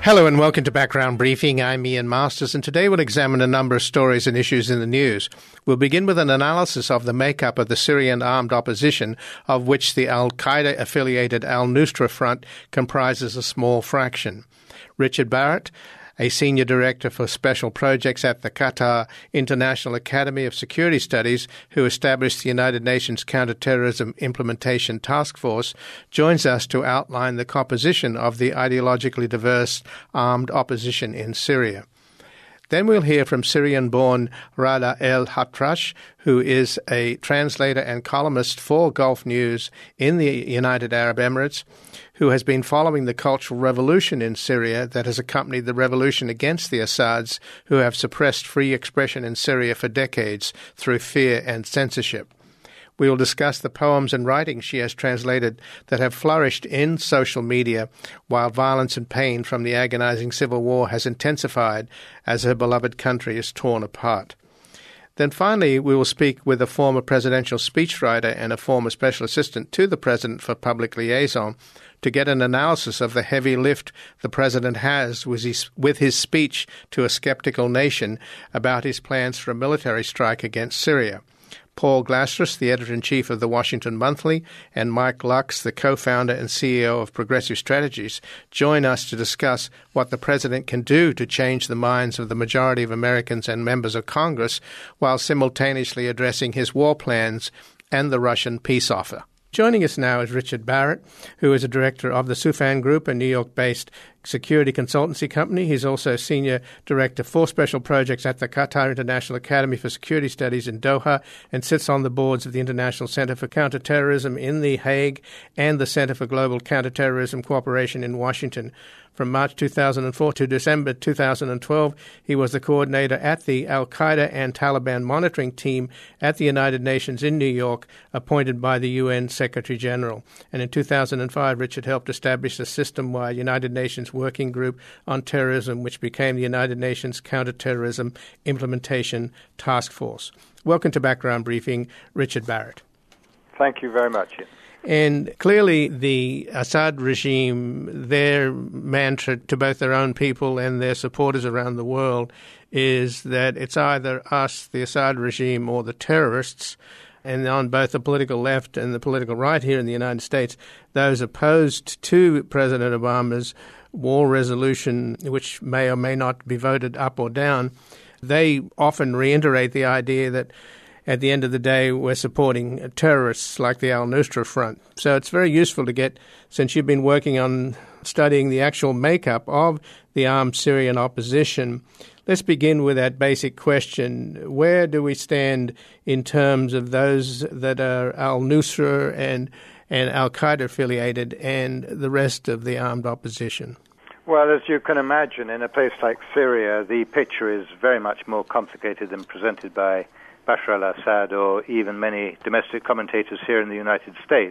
Hello and welcome to Background Briefing. I'm Ian Masters, and today we'll examine a number of stories and issues in the news. We'll begin with an analysis of the makeup of the Syrian armed opposition, of which the al-Qaeda-affiliated al-Nusra Front comprises a small fraction. Richard Barrett, a senior director for special projects at the Qatar International Academy of Security Studies, who established the United Nations Counterterrorism Implementation Task Force, joins us to outline the composition of the ideologically diverse armed opposition in Syria. Then we'll hear from Syrian-born Rada El-Hatrash, who is a translator and columnist for Gulf News in the United Arab Emirates, who has been following the cultural revolution in Syria that has accompanied the revolution against the Assads, who have suppressed free expression in Syria for decades through fear and censorship. We will discuss the poems and writings she has translated that have flourished in social media while violence and pain from the agonizing civil war has intensified as her beloved country is torn apart. Then finally, we will speak with a former presidential speechwriter and a former special assistant to the president for public liaison to get an analysis of the heavy lift the president has with his speech to a skeptical nation about his plans for a military strike against Syria. Paul Glasris, the editor-in-chief of the Washington Monthly, and Mike Lux, the co-founder and CEO of Progressive Strategies, join us to discuss what the president can do to change the minds of the majority of Americans and members of Congress while simultaneously addressing his war plans and the Russian peace offer. Joining us now is Richard Barrett, who is a director of the Soufan Group, a New York-based security consultancy company. He's also senior director for special projects at the Qatar International Academy for Security Studies in Doha and sits on the boards of the International Center for Counterterrorism in The Hague and the Center for Global Counterterrorism Cooperation in Washington. From March 2004 to December 2012, he was the coordinator at the al-Qaeda and Taliban monitoring team at the United Nations in New York, appointed by the UN Secretary-General. And in 2005, Richard helped establish a system-wide United Nations Working Group on Terrorism, which became the United Nations Counterterrorism Implementation Task Force. Welcome to Background Briefing, Richard Barrett. Thank you very much, Ian. And clearly the Assad regime, their mantra to both their own people and their supporters around the world is that it's either us, the Assad regime, or the terrorists. And on both the political left and the political right here in the United States, those opposed to President Obama's war resolution, which may or may not be voted up or down, they often reiterate the idea that at the end of the day, we're supporting terrorists like the al-Nusra Front. So it's very useful to get, since you've been working on studying the actual makeup of the armed Syrian opposition, let's begin with that basic question. Where do we stand in terms of those that are al-Nusra and al-Qaeda affiliated and the rest of the armed opposition? Well, as you can imagine, in a place like Syria, the picture is very much more complicated than presented by Bashar al-Assad or even many domestic commentators here in the United States.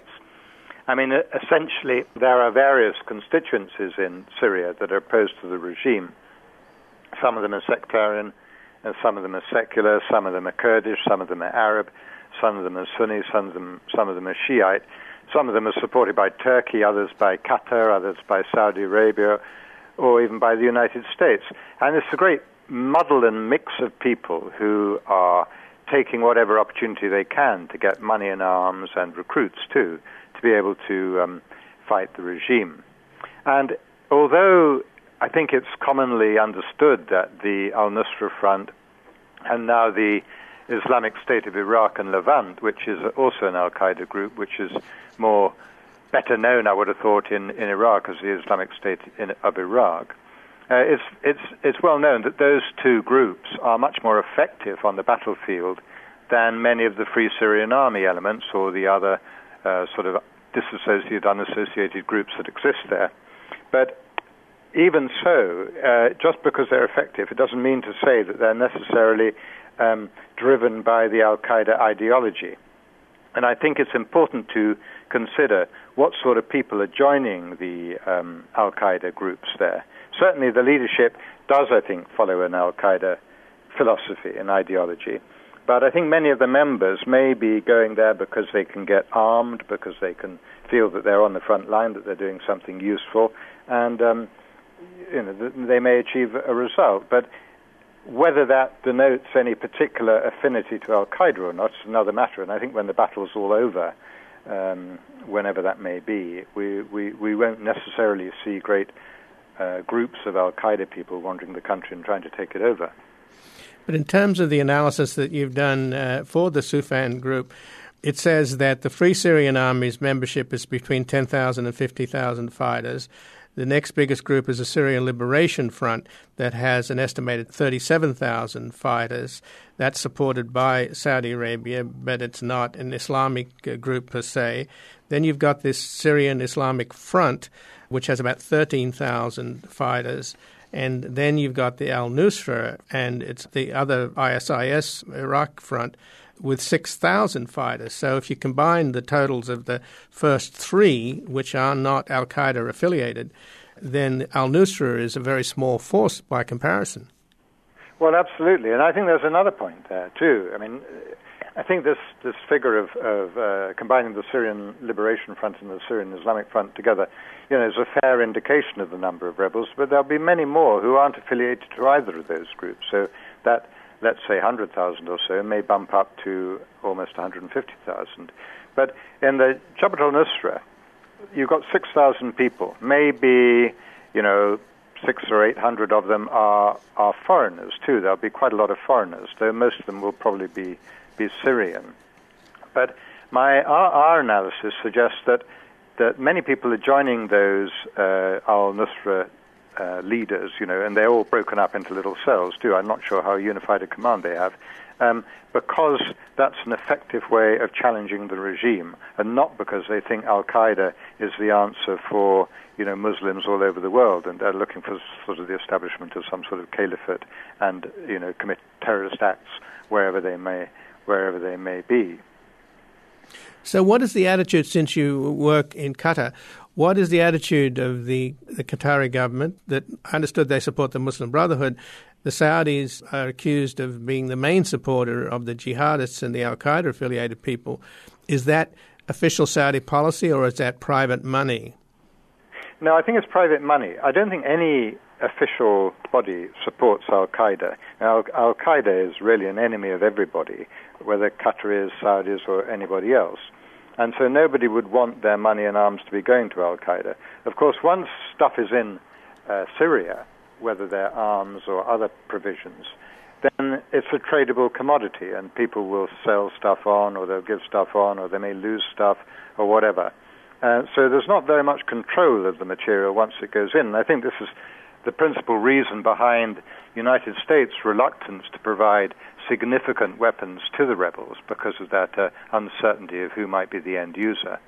I mean, essentially, there are various constituencies in Syria that are opposed to the regime. Some of them are sectarian, and some of them are secular, some of them are Kurdish, some of them are Arab, some of them are Sunni, some of them are Shiite. Some of them are supported by Turkey, others by Qatar, others by Saudi Arabia, or even by the United States. And it's a great muddle and mix of people who are taking whatever opportunity they can to get money and arms and recruits too, to be able to fight the regime. And although I think it's commonly understood that the al-Nusra Front and now the Islamic State of Iraq and Levant, which is also an al-Qaeda group, which is better known, I would have thought, in Iraq as the Islamic State of Iraq, it's well known that those two groups are much more effective on the battlefield than many of the Free Syrian Army elements or the other sort of disassociated, unassociated groups that exist there. But even so, just because they're effective, it doesn't mean to say that they're necessarily driven by the al-Qaeda ideology. And I think it's important to consider what sort of people are joining the al-Qaeda groups there. Certainly the leadership does, I think, follow an al-Qaeda philosophy and ideology. But I think many of the members may be going there because they can get armed, because they can feel that they're on the front line, that they're doing something useful. And they may achieve a result. But whether that denotes any particular affinity to Al-Qaeda or not is another matter. And I think when the battle's all over, whenever that may be, we won't necessarily see great groups of Al-Qaeda people wandering the country and trying to take it over. But in terms of the analysis that you've done for the Soufan group, it says that the Free Syrian Army's membership is between 10,000 and 50,000 fighters. The next biggest group is the Syrian Liberation Front that has an estimated 37,000 fighters. That's supported by Saudi Arabia, but it's not an Islamic group per se. Then you've got this Syrian Islamic Front, which has about 13,000 fighters. And then you've got the Al-Nusra, and it's the other ISIS Iraq front with 6,000 fighters. So if you combine the totals of the first three, which are not Al-Qaeda affiliated, then Al-Nusra is a very small force by comparison. Well, absolutely. And I think there's another point there, too. I mean, I think this figure of combining the Syrian Liberation Front and the Syrian Islamic Front together, is a fair indication of the number of rebels, but there'll be many more who aren't affiliated to either of those groups. So that, let's say, 100,000 or so may bump up to almost 150,000. But in the Jabhat al-Nusra, you've got 6,000 people. Maybe, 600 or 800 of them are foreigners, too. There'll be quite a lot of foreigners, though most of them will probably be Syrian. But our analysis suggests that many people are joining those al-Nusra leaders, and they're all broken up into little cells, too. I'm not sure how unified a command they have, because that's an effective way of challenging the regime, and not because they think Al-Qaeda is the answer for, Muslims all over the world, and they're looking for sort of the establishment of some sort of caliphate and, commit terrorist acts wherever they may be. So what is the attitude, since you work in Qatar, what is the attitude of the Qatari government? That I understood they support the Muslim Brotherhood. The Saudis are accused of being the main supporter of the jihadists and the Al-Qaeda-affiliated people. Is that official Saudi policy, or is that private money? No, I think it's private money. I don't think any official body supports Al-Qaeda. Now, Al-Qaeda is really an enemy of everybody, whether Qataris, Saudis, or anybody else. And so nobody would want their money and arms to be going to Al-Qaeda. Of course, once stuff is in Syria, whether they're arms or other provisions, then it's a tradable commodity, and people will sell stuff on, or they'll give stuff on, or they may lose stuff, or whatever. So there's not very much control of the material once it goes in. And I think this is the principal reason behind the United States' reluctance to provide significant weapons to the rebels, because of that uncertainty of who might be the end user.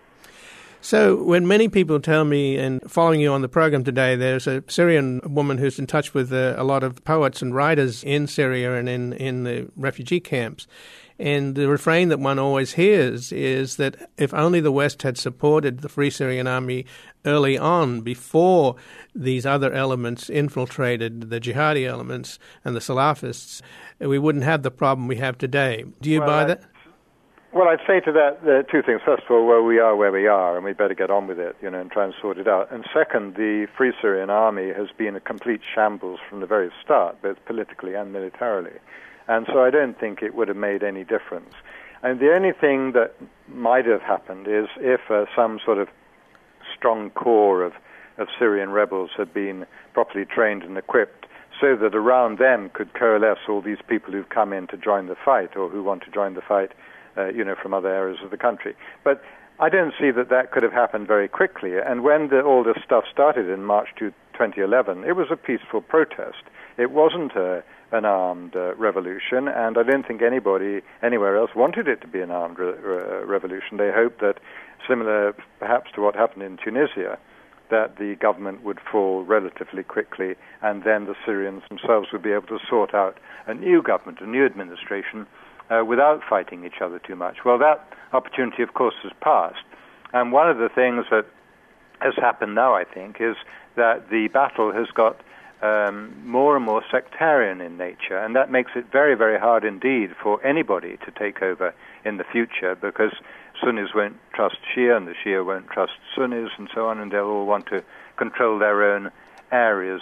So when many people tell me, and following you on the program today, there's a Syrian woman who's in touch with a lot of poets and writers in Syria and in the refugee camps. And the refrain that one always hears is that if only the West had supported the Free Syrian Army early on, before these other elements infiltrated, the jihadi elements and the Salafists, we wouldn't have the problem we have today. Do you buy that? Well, I'd say to that two things. First of all, we are where we are, and we'd better get on with it, and try and sort it out. And second, the Free Syrian Army has been a complete shambles from the very start, both politically and militarily. And so I don't think it would have made any difference. And the only thing that might have happened is if some sort of strong core of Syrian rebels had been properly trained and equipped, so that around them could coalesce all these people who've come in to join the fight, or who want to join the fight, from other areas of the country. But I don't see that could have happened very quickly. And when all this stuff started in March 2011, it was a peaceful protest. It wasn't an armed revolution, and I don't think anybody anywhere else wanted it to be an armed revolution. They hoped that, similar perhaps to what happened in Tunisia, that the government would fall relatively quickly, and then the Syrians themselves would be able to sort out a new government, a new administration, without fighting each other too much. Well, that opportunity, of course, has passed. And one of the things that has happened now, I think, is that the battle has got more and more sectarian in nature, and that makes it very, very hard indeed for anybody to take over in the future, because Sunnis won't trust Shia, and the Shia won't trust Sunnis, and so on, and they'll all want to control their own areas,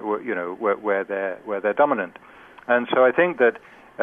where they're dominant. And so I think that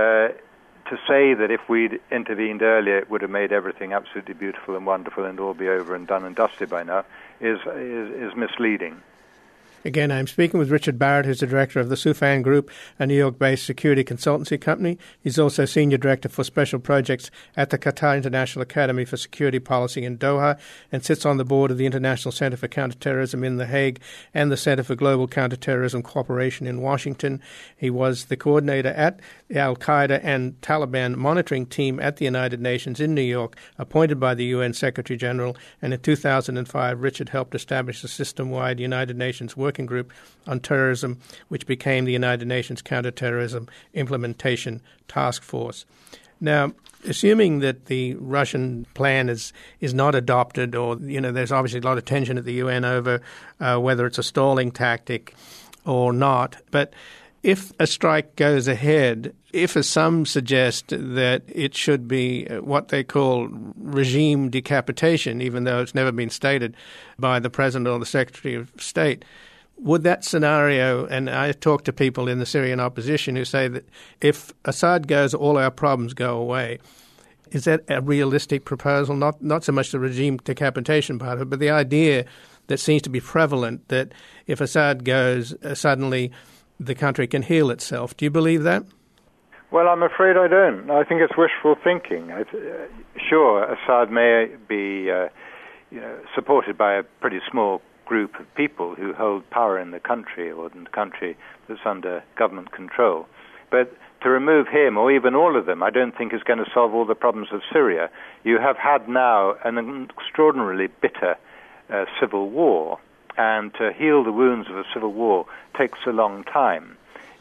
to say that if we'd intervened earlier, it would have made everything absolutely beautiful and wonderful and all be over and done and dusted by now is misleading. Again, I'm speaking with Richard Barrett, who's the director of the Soufan Group, a New York-based security consultancy company. He's also senior director for special projects at the Qatar International Academy for Security Policy in Doha and sits on the board of the International Center for Counterterrorism in The Hague and the Center for Global Counterterrorism Cooperation in Washington. He was the coordinator at the Al-Qaeda and Taliban monitoring team at the United Nations in New York, appointed by the UN Secretary General, and in 2005, Richard helped establish a system-wide United Nations working group on terrorism, which became the United Nations Counterterrorism Implementation Task Force. Now, assuming that the Russian plan is not adopted, or there's obviously a lot of tension at the UN over whether it's a stalling tactic or not, but if a strike goes ahead, if, as some suggest, that it should be what they call regime decapitation, even though it's never been stated by the President or the Secretary of State, would that scenario, and I talk to people in the Syrian opposition who say that if Assad goes, all our problems go away. Is that a realistic proposal? Not so much the regime decapitation part of it, but the idea that seems to be prevalent that if Assad goes, suddenly the country can heal itself. Do you believe that? Well, I'm afraid I don't. I think it's wishful thinking. Sure, Assad may be supported by a pretty small group of people who hold power in the country, or in the country that's under government control. But to remove him, or even all of them, I don't think is going to solve all the problems of Syria. You have had now an extraordinarily bitter civil war, and to heal the wounds of a civil war takes a long time.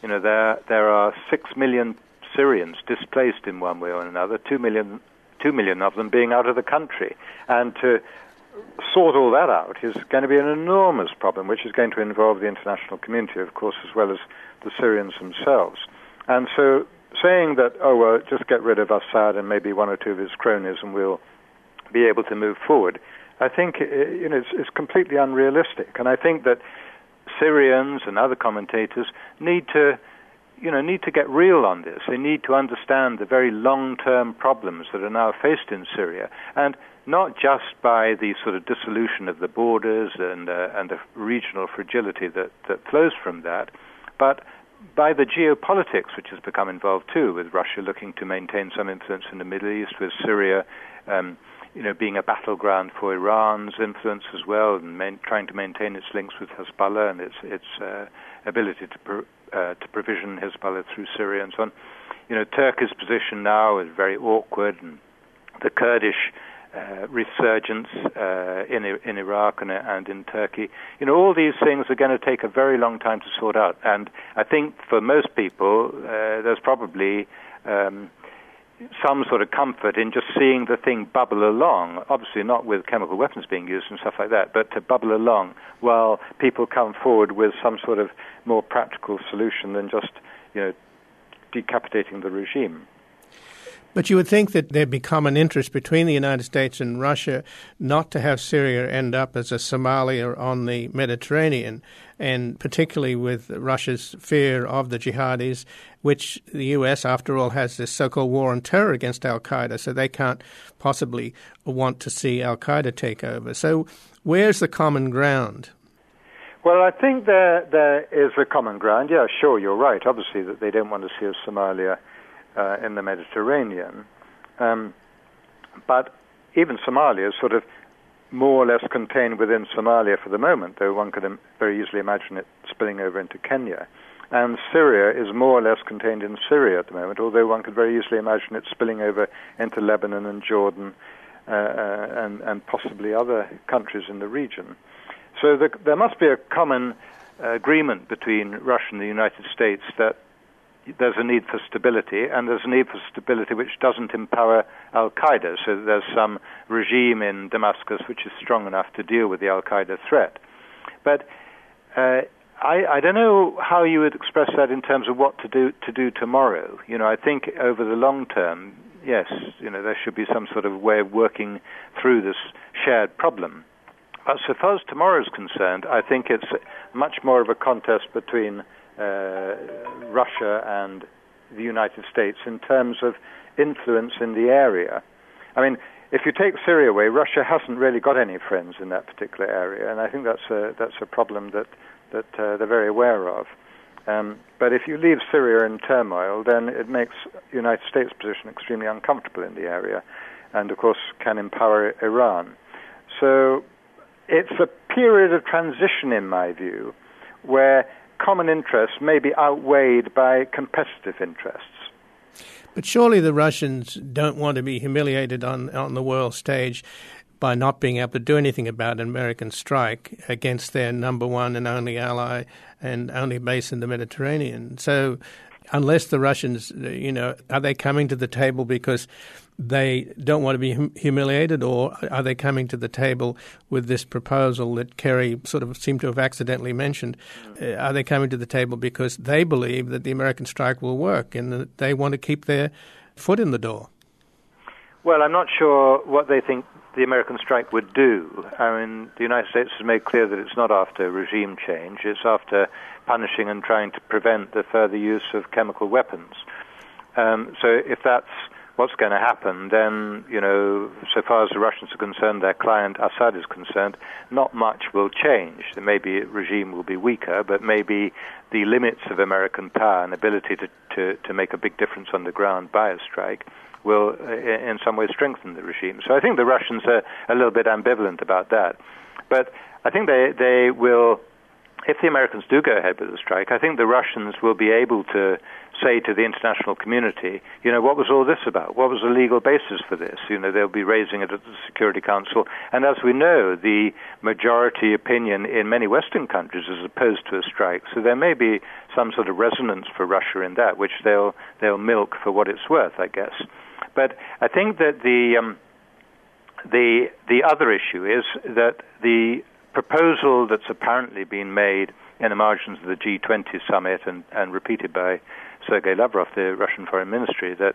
There are 6 million Syrians displaced in one way or another, 2 million of them being out of the country. And to sort all that out is going to be an enormous problem, which is going to involve the international community, of course, as well as the Syrians themselves. And so saying that, just get rid of Assad and maybe one or two of his cronies and we'll be able to move forward, I think it's completely unrealistic. And I think that Syrians and other commentators need to get real on this. They need to understand the very long-term problems that are now faced in Syria, and not just by the sort of dissolution of the borders and the regional fragility that flows from that, but by the geopolitics which has become involved too, with Russia looking to maintain some influence in the Middle East, with Syria being a battleground for Iran's influence as well, and trying to maintain its links with Hezbollah and its ability to provision Hezbollah through Syria and so on. Turkey's position now is very awkward, and the Kurdish resurgence in Iraq and in Turkey. All these things are going to take a very long time to sort out. And I think for most people, there's probably some sort of comfort in just seeing the thing bubble along, obviously not with chemical weapons being used and stuff like that, but to bubble along while people come forward with some sort of more practical solution than just, decapitating the regime. But you would think that there'd be common interest between the United States and Russia not to have Syria end up as a Somalia on the Mediterranean, and particularly with Russia's fear of the jihadis, which the U.S., after all, has this so-called war on terror against al-Qaeda, so they can't possibly want to see al-Qaeda take over. So where's the common ground? Well, I think there is a common ground. Yeah, sure, you're right, obviously, that they don't want to see a Somalia in the Mediterranean. But even Somalia is sort of more or less contained within Somalia for the moment, though one could very easily imagine it spilling over into Kenya. And Syria is more or less contained in Syria at the moment, although one could very easily imagine it spilling over into Lebanon and Jordan and possibly other countries in the region. So there must be a common agreement between Russia and the United States that there's a need for stability, and there's a need for stability which doesn't empower al-Qaeda, so that there's some regime in Damascus which is strong enough to deal with the al-Qaeda threat. But I don't know how you would express that in terms of what to do tomorrow. I think over the long term, yes, there should be some sort of way of working through this shared problem. So far as tomorrow is concerned, I think it's much more of a contest between Russia and the United States in terms of influence in the area. I mean, if you take Syria away, Russia hasn't really got any friends in that particular area, and I think that's a problem that they're very aware of. But if you leave Syria in turmoil, then it makes the United States' position extremely uncomfortable in the area, and of course can empower Iran. So it's a period of transition, in my view, where common interests may be outweighed by competitive interests. But surely the Russians don't want to be humiliated on the world stage by not being able to do anything about an American strike against their number one and only ally and only base in the Mediterranean. So unless the Russians, are they coming to the table because they don't want to be humiliated, or are they coming to the table with this proposal that Kerry sort of seemed to have accidentally mentioned? Are they coming to the table because they believe that the American strike will work and that they want to keep their foot in the door? Well, I'm not sure what they think the American strike would do. I mean, the United States has made clear that it's not after regime change. It's after punishing and trying to prevent the further use of chemical weapons. So if that's what's going to happen, then, so far as the Russians are concerned, their client Assad is concerned, not much will change. Maybe regime will be weaker, but maybe the limits of American power and ability to make a big difference on the ground by a strike will in some way strengthen the regime. So I think the Russians are a little bit ambivalent about that. But I think they will, if the Americans do go ahead with the strike, I think the Russians will be able to say to the international community, what was all this about? What was the legal basis for this? They'll be raising it at the Security Council. And as we know, the majority opinion in many Western countries is opposed to a strike. So there may be some sort of resonance for Russia in that, which they'll milk for what it's worth, I guess. But I think that the other issue is that the proposal that's apparently been made in the margins of the G20 summit and repeated by Sergei Lavrov, the Russian Foreign Ministry, that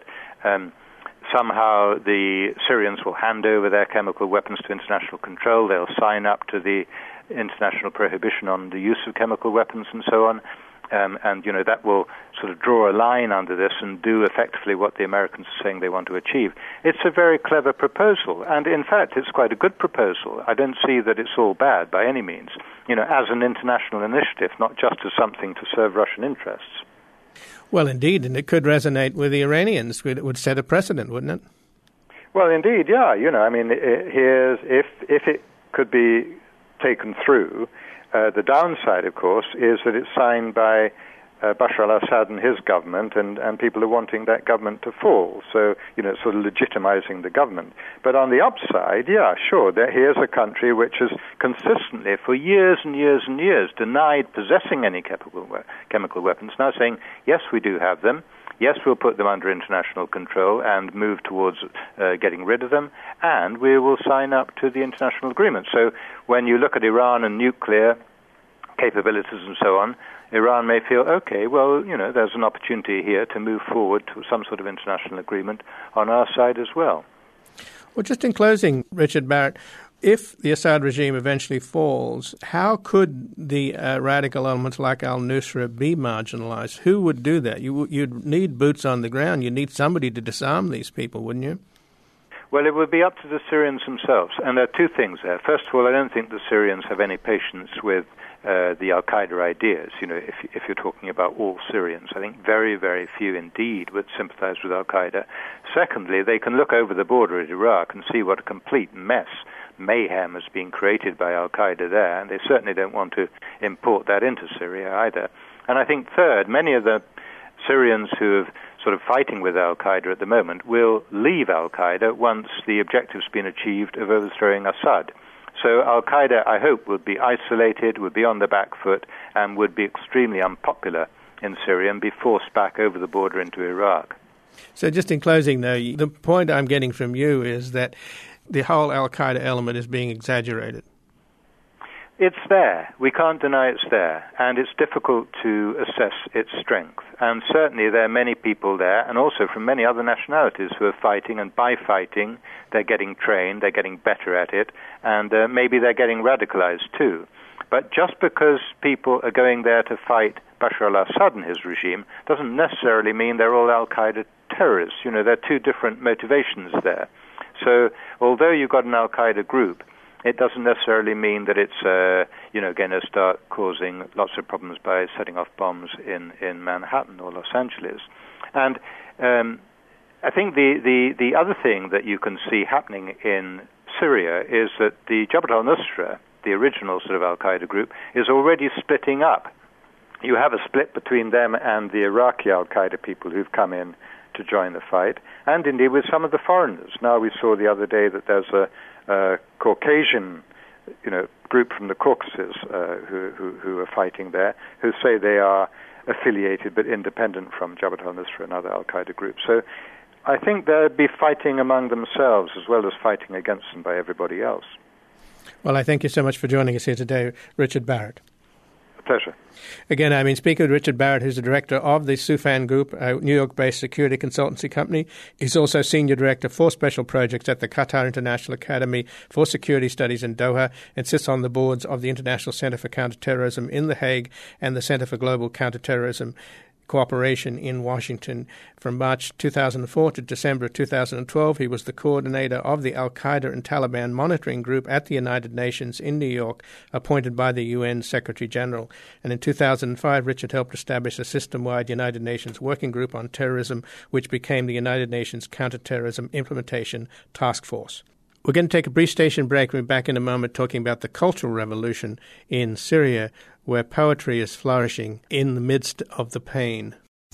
somehow the Syrians will hand over their chemical weapons to international control, they'll sign up to the international prohibition on the use of chemical weapons and so on. And that will sort of draw a line under this and do effectively what the Americans are saying they want to achieve. It's a very clever proposal, and in fact, it's quite a good proposal. I don't see that it's all bad by any means, as an international initiative, not just as something to serve Russian interests. Well, indeed, and it could resonate with the Iranians. It would set a precedent, wouldn't it? Well, indeed, yeah. If it could be taken through, the downside, of course, is that it's signed by Bashar al-Assad and his government, and people are wanting that government to fall. So, it's sort of legitimizing the government. But on the upside, yeah, sure, here's a country which has consistently, for years and years and years, denied possessing any chemical weapons, now saying, yes, we do have them. Yes, we'll put them under international control and move towards getting rid of them, and we will sign up to the international agreement. So when you look at Iran and nuclear capabilities and so on, Iran may feel, okay, well, there's an opportunity here to move forward to some sort of international agreement on our side as well. Well, just in closing, Richard Barrett, if the Assad regime eventually falls, how could the radical elements like al-Nusra be marginalized? Who would do that? You'd need boots on the ground. You'd need somebody to disarm these people, wouldn't you? Well, it would be up to the Syrians themselves. And there are two things there. First of all, I don't think the Syrians have any patience with the al-Qaeda ideas. If you're talking about all Syrians, I think very, very few indeed would sympathize with al-Qaeda. Secondly, they can look over the border at Iraq and see what a complete mayhem has been created by al-Qaeda there, and they certainly don't want to import that into Syria either. And I think third, many of the Syrians who have sort of fighting with al-Qaeda at the moment will leave al-Qaeda once the objective's been achieved of overthrowing Assad. So al-Qaeda, I hope, would be isolated, would be on the back foot, and would be extremely unpopular in Syria and be forced back over the border into Iraq. So just in closing, though, the point I'm getting from you is that the whole al-Qaeda element is being exaggerated. It's there. We can't deny it's there. And it's difficult to assess its strength. And certainly there are many people there, and also from many other nationalities, who are fighting, and by fighting, they're getting trained, they're getting better at it, and maybe they're getting radicalized too. But just because people are going there to fight Bashar al-Assad and his regime doesn't necessarily mean they're all al-Qaeda terrorists. You know, there are two different motivations there. So although you've got an al-Qaeda group, it doesn't necessarily mean that it's, going to start causing lots of problems by setting off bombs in Manhattan or Los Angeles. And I think the other thing that you can see happening in Syria is that the Jabhat al-Nusra, the original sort of al-Qaeda group, is already splitting up. You have a split between them and the Iraqi al-Qaeda people who've come in to join the fight, and indeed with some of the foreigners. Now we saw the other day that there's a Caucasian, group from the Caucasus who are fighting there, who say they are affiliated but independent from Jabhat al-Nusra and other al-Qaeda groups. So I think they'll be fighting among themselves as well as fighting against them by everybody else. Well, I thank you so much for joining us here today, Richard Barrett. Pleasure. Again, I've been speaking with Richard Barrett, who's the director of the Soufan Group, a New York-based security consultancy company. He's also senior director for special projects at the Qatar International Academy for Security Studies in Doha, and sits on the boards of the International Center for Counterterrorism in The Hague and the Center for Global Counterterrorism Cooperation in Washington. From March 2004 to December 2012, he was the coordinator of the Al-Qaeda and Taliban monitoring group at the United Nations in New York, appointed by the UN Secretary General. And in 2005, Richard helped establish a system-wide United Nations working group on terrorism, which became the United Nations Counterterrorism Implementation Task Force. We're going to take a brief station break. We'll be back in a moment talking about the cultural revolution in Syria, where poetry is flourishing in the midst of the pain.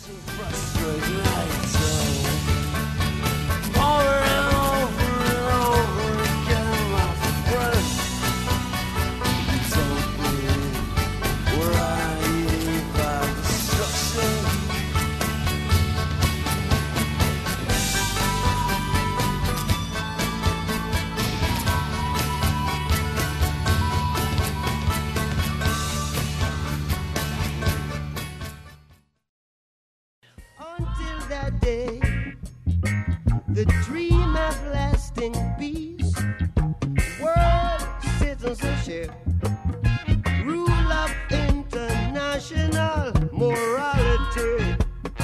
The dream of lasting peace, world citizenship, rule of international morality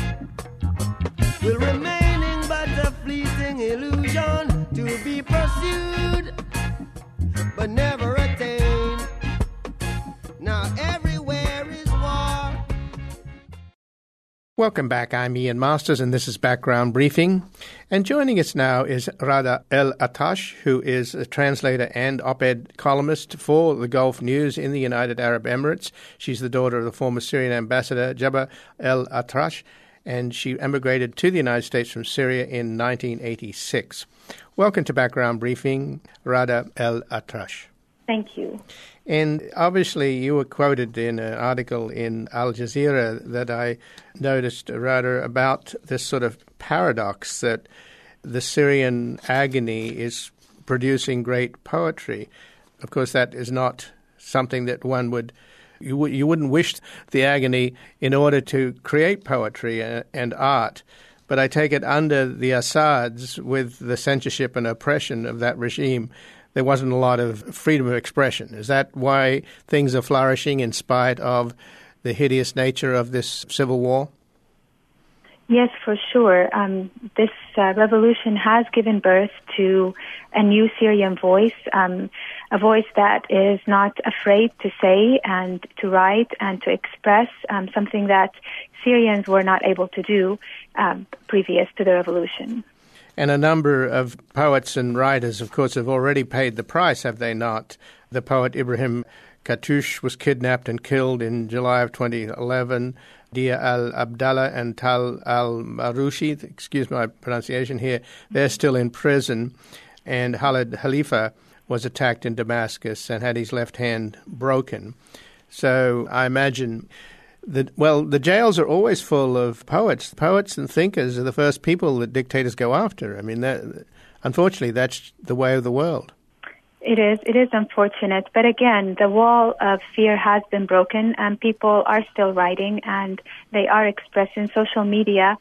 will remaining but a fleeting illusion to be pursued but never attained. Now everywhere is war. Welcome back. I'm Ian Masters, and this is Background Briefing. And joining us now is Rada El-Attash, who is a translator and op-ed columnist for the Gulf News in the United Arab Emirates. She's the daughter of the former Syrian ambassador Jabba El-Attash, and she emigrated to the United States from Syria in 1986. Welcome to Background Briefing, Rada El-Attash. Thank you. And obviously you were quoted in an article in Al Jazeera that I noticed rather about this sort of paradox that the Syrian agony is producing great poetry. Of course, that is not something that one would you wouldn't wish the agony in order to create poetry and art. But I take it under the Assads, with the censorship and oppression of that regime, there wasn't a lot of freedom of expression. Is that why things are flourishing in spite of the hideous nature of this civil war? Yes, for sure. This revolution has given birth to a new Syrian voice, a voice that is not afraid to say and to write and to express something that Syrians were not able to do previous to the revolution. And a number of poets and writers, of course, have already paid the price, have they not? The poet Ibrahim Katouche was kidnapped and killed in July of 2011. Dia al-Abdallah and Tal al-Marouchi, excuse my pronunciation here, they're still in prison. And Khalid Khalifa was attacked in Damascus and had his left hand broken. So I imagine the jails are always full of poets. Poets and thinkers are the first people that dictators go after. I mean, unfortunately, that's the way of the world. It is unfortunate. But again, the wall of fear has been broken and people are still writing and they are expressing. Social media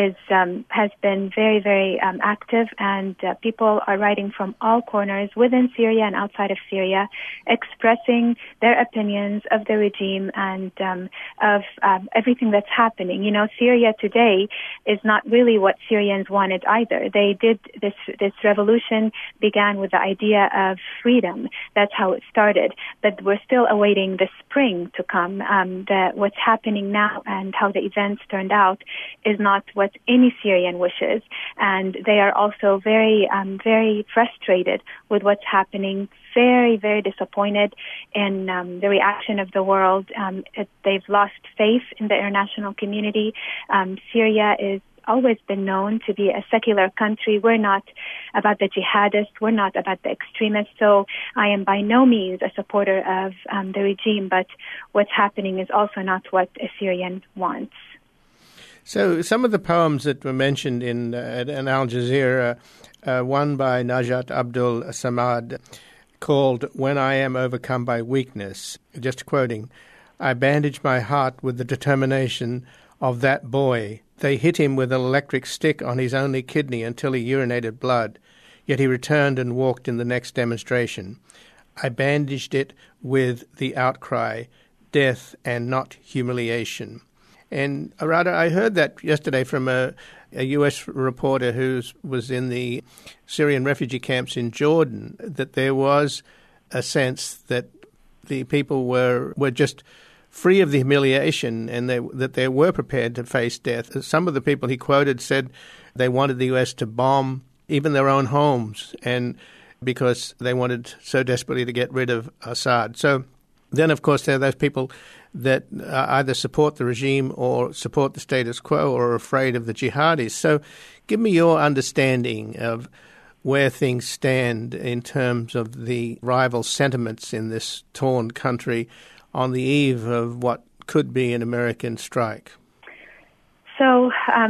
has been very, very active, and people are writing from all corners within Syria and outside of Syria, expressing their opinions of the regime and of everything that's happening. You know, Syria today is not really what Syrians wanted either. They did this revolution began with the idea of freedom. That's how it started. But we're still awaiting the spring to come. What's happening now and how the events turned out is not what any Syrian wishes. And they are also very, very frustrated with what's happening, very, very disappointed in the reaction of the world. They've lost faith in the international community. Syria is always been known to be a secular country. We're not about the jihadists. We're not about the extremists. So I am by no means a supporter of the regime, but what's happening is also not what a Syrian wants. So some of the poems that were mentioned in Al Jazeera, one by Najat Abdul Samad called When I Am Overcome by Weakness, just quoting, I bandaged my heart with the determination of that boy. They hit him with an electric stick on his only kidney until he urinated blood, yet he returned and walked in the next demonstration. I bandaged it with the outcry, death and not humiliation. And Arada, I heard that yesterday from a U.S. reporter who was in the Syrian refugee camps in Jordan, that there was a sense that the people were just free of the humiliation and that they were prepared to face death. Some of the people he quoted said they wanted the U.S. to bomb even their own homes, and because they wanted so desperately to get rid of Assad. So then, of course, there are those people that either support the regime or support the status quo or are afraid of the jihadis. So give me your understanding of where things stand in terms of the rival sentiments in this torn country on the eve of what could be an American strike. So,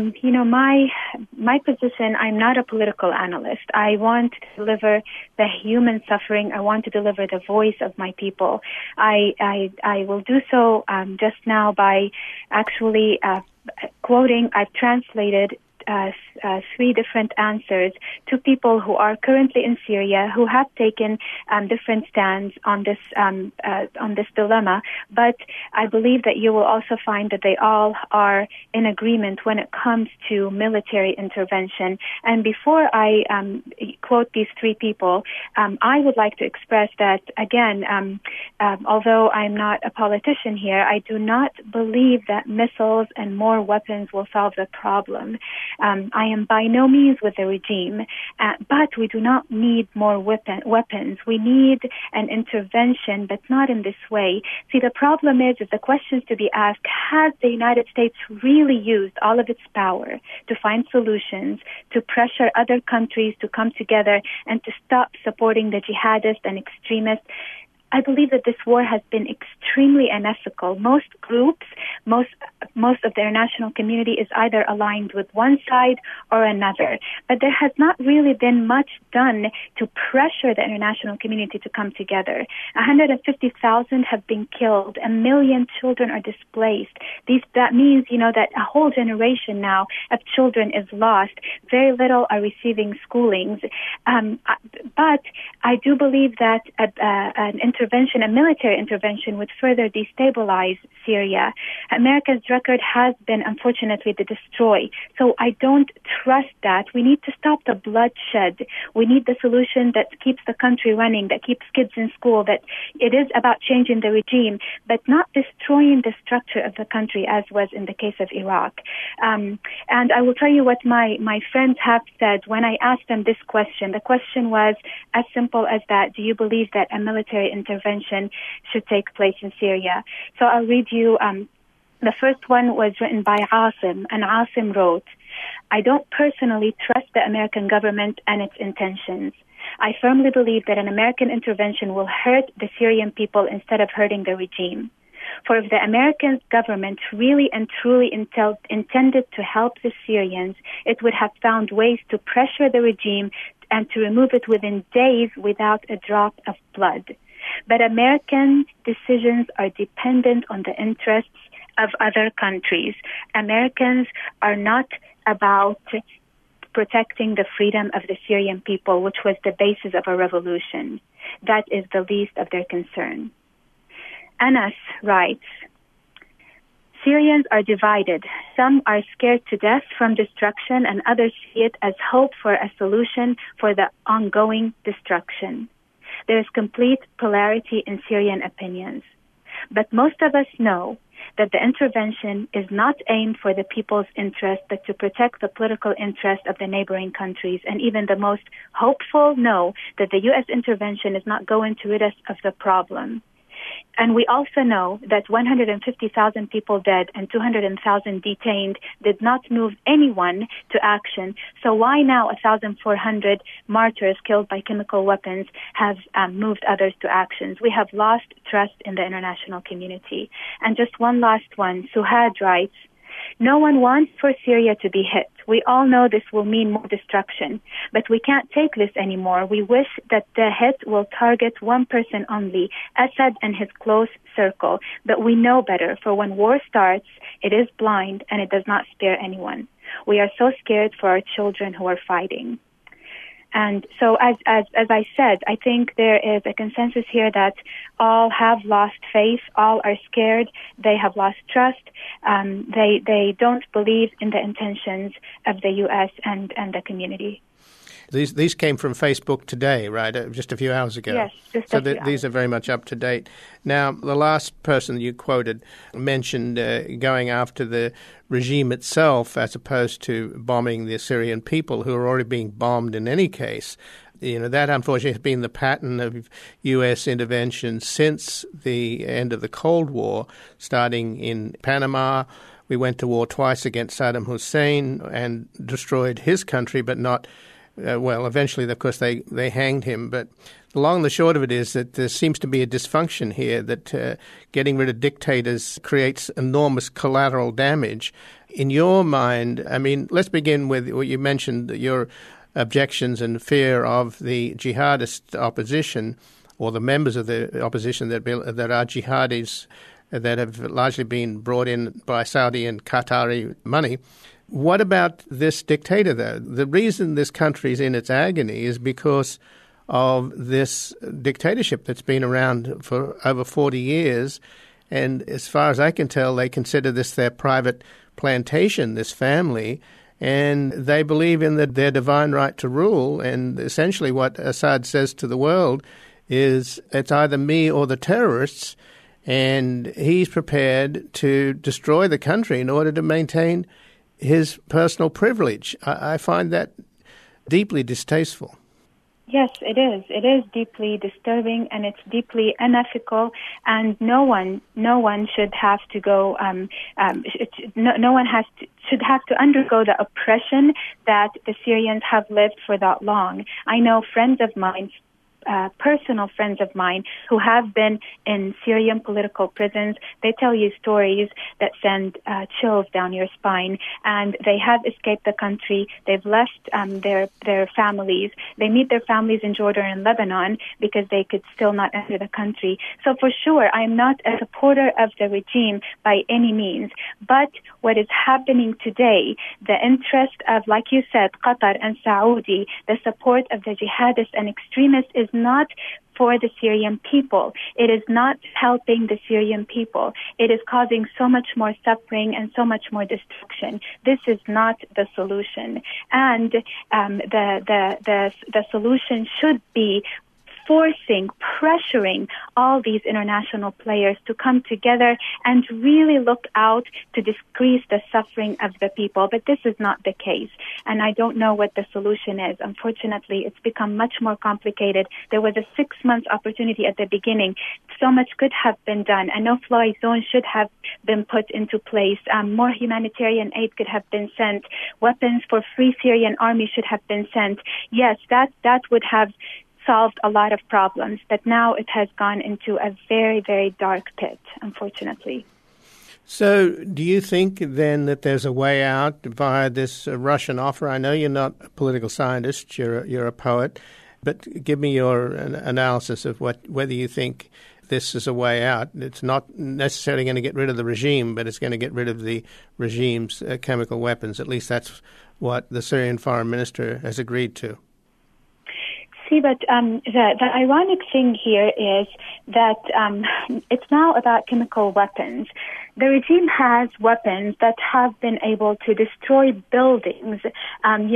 my position, I'm not a political analyst. I want to deliver the human suffering. I want to deliver the voice of my people. I will do so just now by actually quoting. I've translated 3 different answers to people who are currently in Syria who have taken different stands on this dilemma. But I believe that you will also find that they all are in agreement when it comes to military intervention. And before I quote these 3 people, I would like to express that, again, although I'm not a politician here, I do not believe that missiles and more weapons will solve the problem. I am by no means with the regime, but we do not need more weapons. We need an intervention, but not in this way. See, the problem is the questions to be asked, has the United States really used all of its power to find solutions, to pressure other countries to come together and to stop supporting the jihadists and extremists? I believe that this war has been extremely unethical. Most groups, most of the international community is either aligned with one side or another. But there has not really been much done to pressure the international community to come together. 150,000 have been killed. 1 million children are displaced. That means, that a whole generation now of children is lost. Very little are receiving schoolings. But I do believe that a military intervention would further destabilize Syria. America's record has been, unfortunately, to destroy. So I don't trust that. We need to stop the bloodshed. We need the solution that keeps the country running, that keeps kids in school, that it is about changing the regime, but not destroying the structure of the country as was in the case of Iraq. And I will tell you what my friends have said when I asked them this question. The question was as simple as that. Do you believe that a military intervention should take place in Syria? So I'll read you. The first one was written by Asim, and Asim wrote, I don't personally trust the American government and its intentions. I firmly believe that an American intervention will hurt the Syrian people instead of hurting the regime. For if the American government really and truly intended to help the Syrians, it would have found ways to pressure the regime and to remove it within days without a drop of blood. But American decisions are dependent on the interests of other countries. Americans are not about protecting the freedom of the Syrian people, which was the basis of a revolution. That is the least of their concern. Anas writes, Syrians are divided. Some are scared to death from destruction, and others see it as hope for a solution for the ongoing destruction. There is complete polarity in Syrian opinions. But most of us know that the intervention is not aimed for the people's interest, but to protect the political interest of the neighboring countries. And even the most hopeful know that the U.S. intervention is not going to rid us of the problem. And we also know that 150,000 people dead and 200,000 detained did not move anyone to action. So why now 1,400 martyrs killed by chemical weapons have moved others to actions? We have lost trust in the international community. And just one last one, Suhad writes, no one wants for Syria to be hit. We all know this will mean more destruction, but we can't take this anymore. We wish that the hit will target one person only, Assad and his close circle. But we know better, for when war starts, it is blind and it does not spare anyone. We are so scared for our children who are fighting. And so, as I said, I think there is a consensus here that all have lost faith, all are scared, they have lost trust, they don't believe in the intentions of the U.S. and the community. These came from Facebook today, right? Just a few hours ago. Yes, just so a few hours. These are very much up to date. Now, the last person you quoted mentioned going after the regime itself as opposed to bombing the Syrian people who are already being bombed in any case. You know, that unfortunately has been the pattern of U.S. intervention since the end of the Cold War, starting in Panama. We went to war twice against Saddam Hussein and destroyed his country, but not eventually, of course, they hanged him. But the long and the short of it is that there seems to be a dysfunction here, that getting rid of dictators creates enormous collateral damage. In your mind, I mean, let's begin with what you mentioned, your objections and fear of the jihadist opposition or the members of the opposition that are jihadis that have largely been brought in by Saudi and Qatari money. What about this dictator, though? The reason this country is in its agony is because of this dictatorship that's been around for over 40 years. And as far as I can tell, they consider this their private plantation, this family, and they believe in their divine right to rule. And essentially what Assad says to the world is it's either me or the terrorists, and he's prepared to destroy the country in order to maintain his personal privilege. I find that deeply distasteful. Yes, it is. It is deeply disturbing, and it's deeply unethical. And no one should have to go. No one should have to undergo the oppression that the Syrians have lived for that long. I know friends of mine. Personal friends of mine who have been in Syrian political prisons. They tell you stories that send chills down your spine, and they have escaped the country. They've left their families. They meet their families in Jordan and Lebanon because they could still not enter the country. So for sure, I'm not a supporter of the regime by any means, but what is happening today, the interest of, like you said, Qatar and Saudi, the support of the jihadists and extremists is not for the Syrian people. It is not helping the Syrian people. It is causing so much more suffering and so much more destruction. This is not the solution. And the solution should be pressuring all these international players to come together and really look out to decrease the suffering of the people. But this is not the case. And I don't know what the solution is. Unfortunately, it's become much more complicated. There was a 6-month opportunity at the beginning. So much could have been done. A no-fly zone should have been put into place. More humanitarian aid could have been sent. Weapons for Free Syrian Army should have been sent. Yes, that would have solved a lot of problems, but now it has gone into a very, very dark pit, unfortunately. So do you think then that there's a way out via this Russian offer? I know you're not a political scientist, you're a poet, but give me your analysis of whether you think this is a way out. It's not necessarily going to get rid of the regime, but it's going to get rid of the regime's chemical weapons. At least that's what the Syrian foreign minister has agreed to. See, but the ironic thing here is that it's now about chemical weapons. The regime has weapons that have been able to destroy buildings, and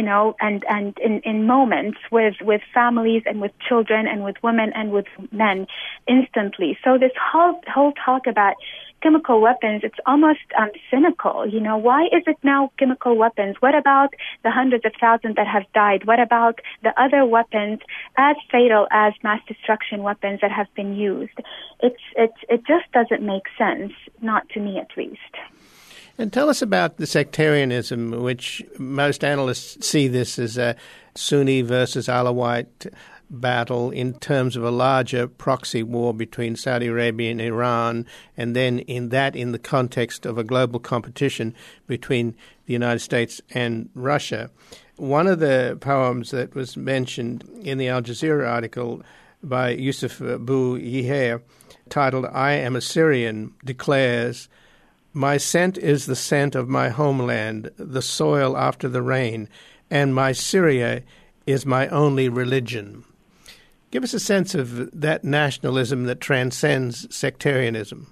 in moments with families and with children and with women and with men instantly. So this whole talk about chemical weapons, it's almost cynical. Why is it now chemical weapons? What about the hundreds of thousands that have died? What about the other weapons as fatal as mass destruction weapons that have been used? It just doesn't make sense, not to me at least. And tell us about the sectarianism, which most analysts see this as a Sunni versus Alawite battle in terms of a larger proxy war between Saudi Arabia and Iran, and then in the context of a global competition between the United States and Russia. One of the poems that was mentioned in the Al Jazeera article by Yusuf Bou Yahya, titled "I Am a Syrian," declares, "My scent is the scent of my homeland, the soil after the rain, and my Syria is my only religion." Give us a sense of that nationalism that transcends sectarianism.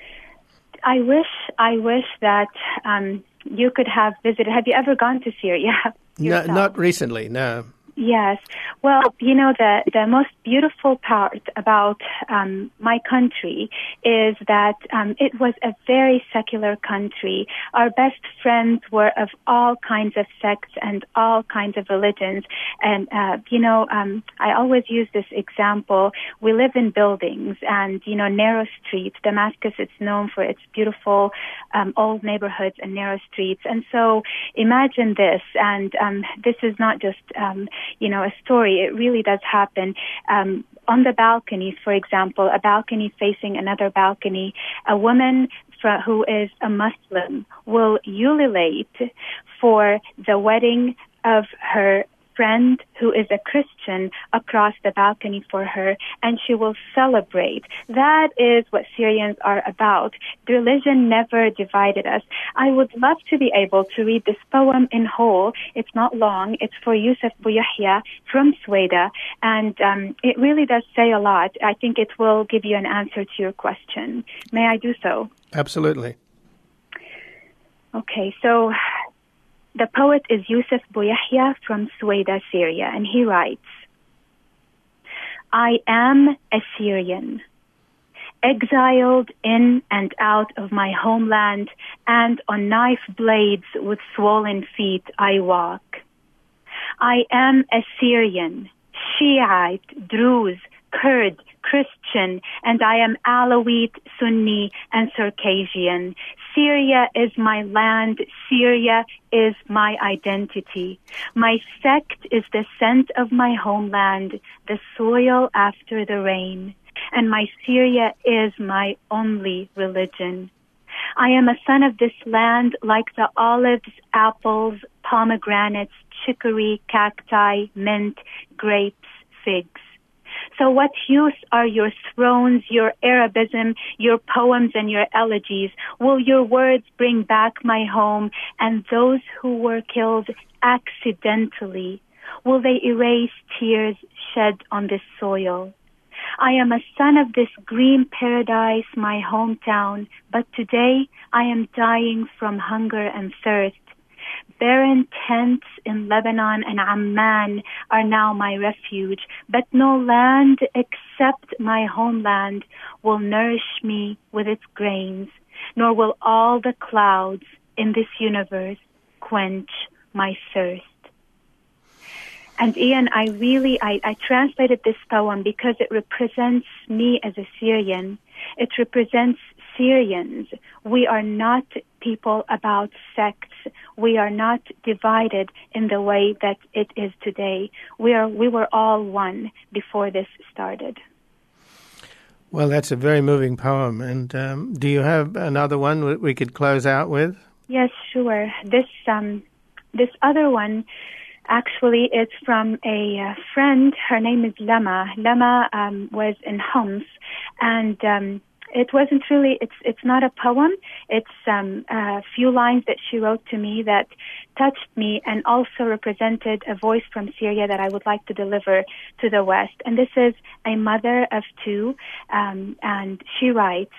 I wish that you could have visited. Have you ever gone to Syria? No, not recently, no. Yes. Well, the most beautiful part about my country is that it was a very secular country. Our best friends were of all kinds of sects and all kinds of religions. And, I always use this example. We live in buildings and, narrow streets. Damascus is known for its beautiful old neighborhoods and narrow streets. And so imagine this, and this is not just a story. It really does happen. On the balconies, for example, a balcony facing another balcony, a woman who is a Muslim will ululate for the wedding of her friend who is a Christian across the balcony for her, and she will celebrate. That is what Syrians are about. Religion never divided us. I would love to be able to read this poem in whole. It's not long. It's for Yusuf Bou Yahya from Sueda, and it really does say a lot. I think it will give you an answer to your question. May I do so? Absolutely. Okay, so the poet is Yusuf Bou Yahya from Sueda, Syria, and he writes, "I am a Syrian, exiled in and out of my homeland, and on knife blades with swollen feet I walk. I am a Syrian, Shiite, Druze, Kurd, Christian, and I am Alawite, Sunni, and Circassian. Syria is my land. Syria is my identity. My sect is the scent of my homeland, the soil after the rain. And my Syria is my only religion. I am a son of this land like the olives, apples, pomegranates, chicory, cacti, mint, grapes, figs. So what use are your thrones, your Arabism, your poems, and your elegies? Will your words bring back my home and those who were killed accidentally? Will they erase tears shed on this soil? I am a son of this green paradise, my hometown, but today I am dying from hunger and thirst. Barren tents in Lebanon and Amman are now my refuge, but no land except my homeland will nourish me with its grains, nor will all the clouds in this universe quench my thirst." And Ian, I translated this poem because it represents me as a Syrian. It represents Syrians. We are not people about sects. We are not divided in the way that it is today. We were all one before this started. Well, that's a very moving poem. And do you have another one we could close out with? Yes, sure. This other one, actually, it's from a friend. Her name is Lema. Lema was in Homs, and it wasn't really. It's not a poem. It's a few lines that she wrote to me that touched me, and also represented a voice from Syria that I would like to deliver to the West. And this is a mother of two, and she writes,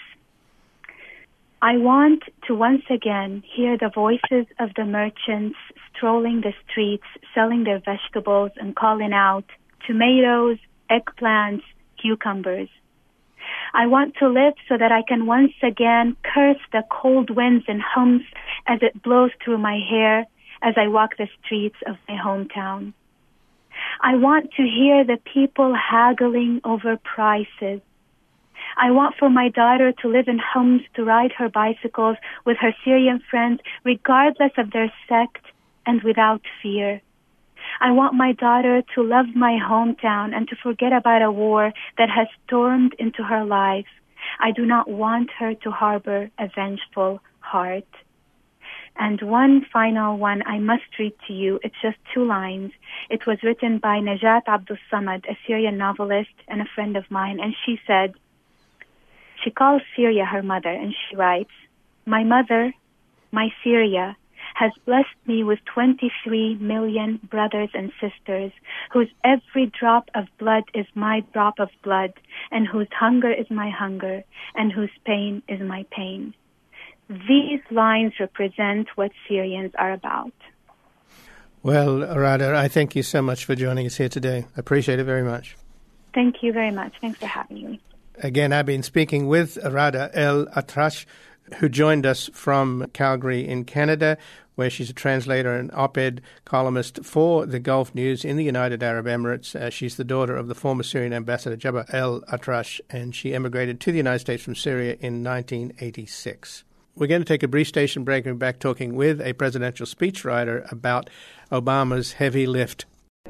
I want to once again hear the voices of the merchants strolling the streets, selling their vegetables and calling out, tomatoes, eggplants, cucumbers. I want to live so that I can once again curse the cold winds in Homs as it blows through my hair as I walk the streets of my hometown. I want to hear the people haggling over prices. I want for my daughter to live in Homs, to ride her bicycles with her Syrian friends, regardless of their sect and without fear. I want my daughter to love my hometown and to forget about a war that has stormed into her life. I do not want her to harbor a vengeful heart. And one final one I must read to you. It's just 2 lines. It was written by Najat Abdul Samad, a Syrian novelist and a friend of mine, and she said, she calls Syria her mother, and she writes, my mother, my Syria, has blessed me with 23 million brothers and sisters, whose every drop of blood is my drop of blood, and whose hunger is my hunger, and whose pain is my pain. These lines represent what Syrians are about. Well, Arada, I thank you so much for joining us here today. I appreciate it very much. Thank you very much. Thanks for having me. Again, I've been speaking with Arada El Atrash, who joined us from Calgary in Canada, where she's a translator and op-ed columnist for the Gulf News in the United Arab Emirates. She's the daughter of the former Syrian ambassador Jabbar El Atrash, and she emigrated to the United States from Syria in 1986. We're going to take a brief station break and be back talking with a presidential speechwriter about Obama's heavy lift.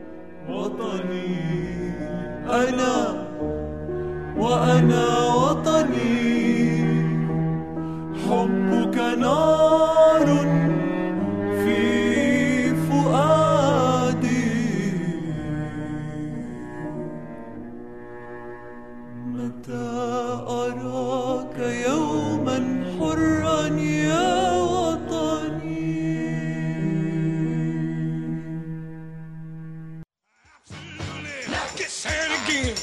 وأنا وطني حبك نار في فؤادي متى أراك يوما حرا يا وطني. Get sad again.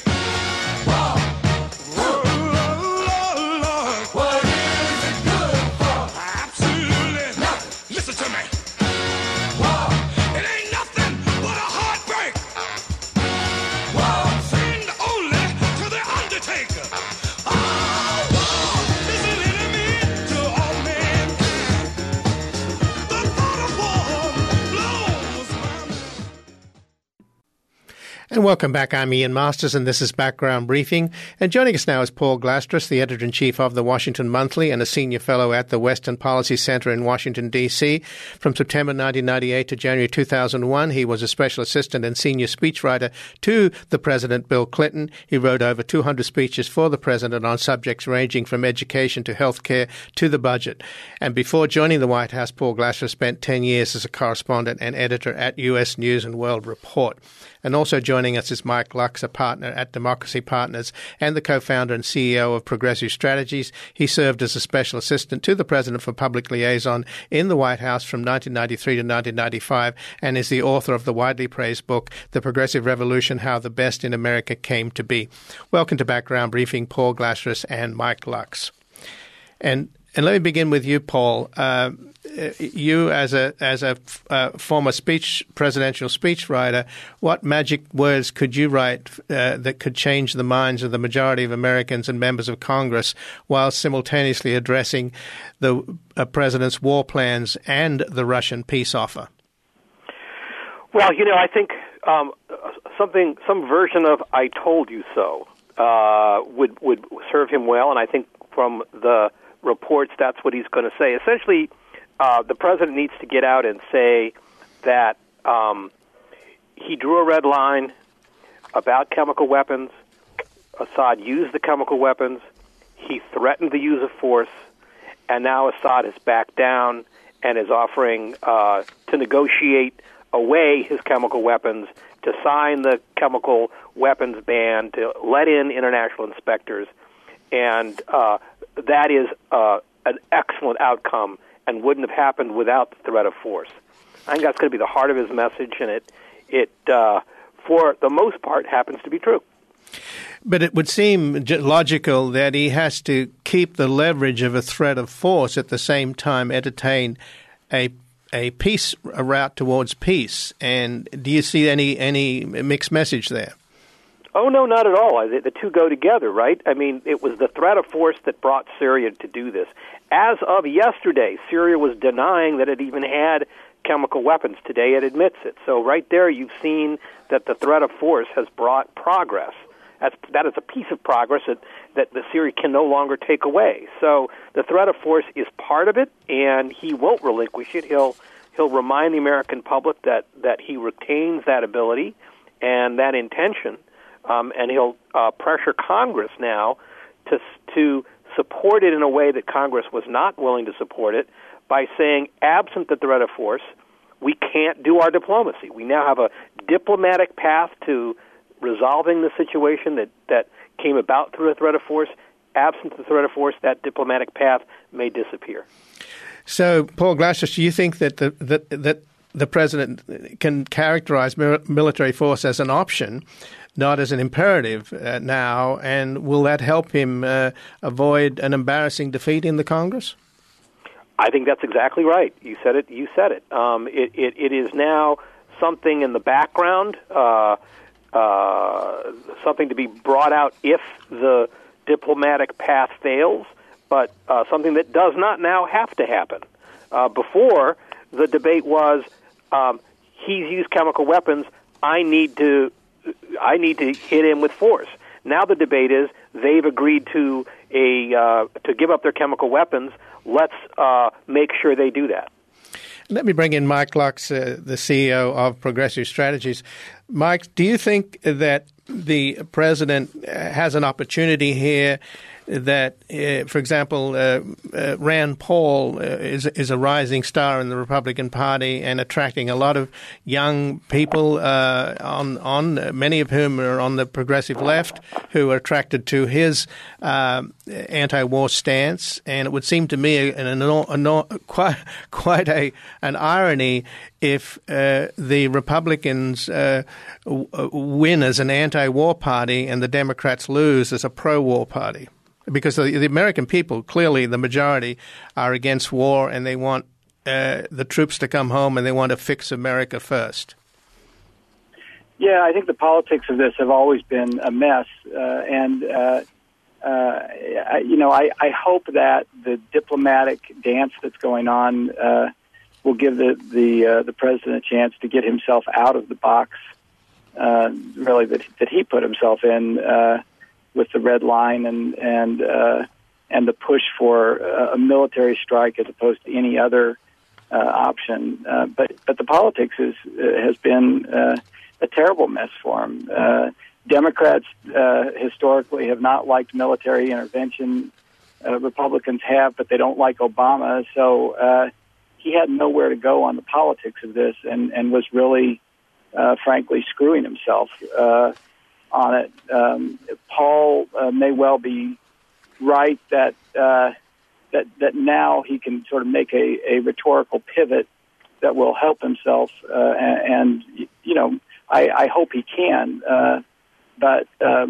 And welcome back. I'm Ian Masters, and this is Background Briefing. And joining us now is Paul Glastras, the editor-in-chief of the Washington Monthly and a senior fellow at the Western Policy Center in Washington, D.C. From September 1998 to January 2001, he was a special assistant and senior speechwriter to the President Bill Clinton. He wrote over 200 speeches for the president on subjects ranging from education to health care to the budget. And before joining the White House, Paul Glastras spent 10 years as a correspondent and editor at U.S. News and World Report. And also joining us is Mike Lux, a partner at Democracy Partners and the co-founder and CEO of Progressive Strategies. He served as a special assistant to the President for Public Liaison in the White House from 1993 to 1995 and is the author of the widely praised book, The Progressive Revolution, How the Best in America Came to Be. Welcome to Background Briefing, Paul Glastras and Mike Lux. And let me begin with you, Paul. You, as a former presidential speechwriter, what magic words could you write that could change the minds of the majority of Americans and members of Congress while simultaneously addressing the president's war plans and the Russian peace offer? Well, I think some version of "I told you so" would serve him well, and I think from the reports, that's what he's going to say. Essentially, the president needs to get out and say that he drew a red line about chemical weapons, Assad used the chemical weapons. He threatened the use of force, and now Assad has backed down and is offering to negotiate away his chemical weapons, to sign the chemical weapons ban, to let in international inspectors, and that is an excellent outcome and wouldn't have happened without the threat of force. I think that's going to be the heart of his message, and it for the most part, happens to be true. But it would seem logical that he has to keep the leverage of a threat of force at the same time entertain a peace, a route towards peace. And do you see any mixed message there? Oh, no, not at all. The two go together, right? I mean, it was the threat of force that brought Syria to do this. As of yesterday, Syria was denying that it even had chemical weapons. Today it admits it. So right there you've seen that the threat of force has brought progress. That is a piece of progress that the Syria can no longer take away. So the threat of force is part of it, and he won't relinquish it. He'll remind the American public that he retains that ability and that intention, and he'll pressure Congress now to support it in a way that Congress was not willing to support it, by saying, absent the threat of force, we can't do our diplomacy. We now have a diplomatic path to resolving the situation that came about through a threat of force. Absent the threat of force, that diplomatic path may disappear. So, Paul Glasser, do you think that the president can characterize military force as an option, not as an imperative now, and will that help him avoid an embarrassing defeat in the Congress? I think that's exactly right. You said it. It is now something in the background, something to be brought out if the diplomatic path fails, but something that does not now have to happen. Before, the debate was, he's used chemical weapons, I need to hit him with force. Now the debate is, they've agreed to give up their chemical weapons. Let's make sure they do that. Let me bring in Mike Lux, the CEO of Progressive Strategies. Mike, do you think that the president has an opportunity here that, for example, Rand Paul is a rising star in the Republican Party and attracting a lot of young people, many of whom are on the progressive left, who are attracted to his anti-war stance. And it would seem to me quite an irony if the Republicans win as an anti-war party and the Democrats lose as a pro-war party. Because the American people, clearly the majority, are against war and they want the troops to come home and they want to fix America first. Yeah, I think the politics of this have always been a mess. I hope that the diplomatic dance that's going on will give the president a chance to get himself out of the box, really, that he put himself in, with the red line and the push for a military strike as opposed to any other option. But the politics has been a terrible mess for him. Democrats historically have not liked military intervention. Republicans have, but they don't like Obama. So he had nowhere to go on the politics of this, and was really, frankly, screwing himself on it. Paul may well be right that now he can sort of make a rhetorical pivot that will help himself, and I hope he can. But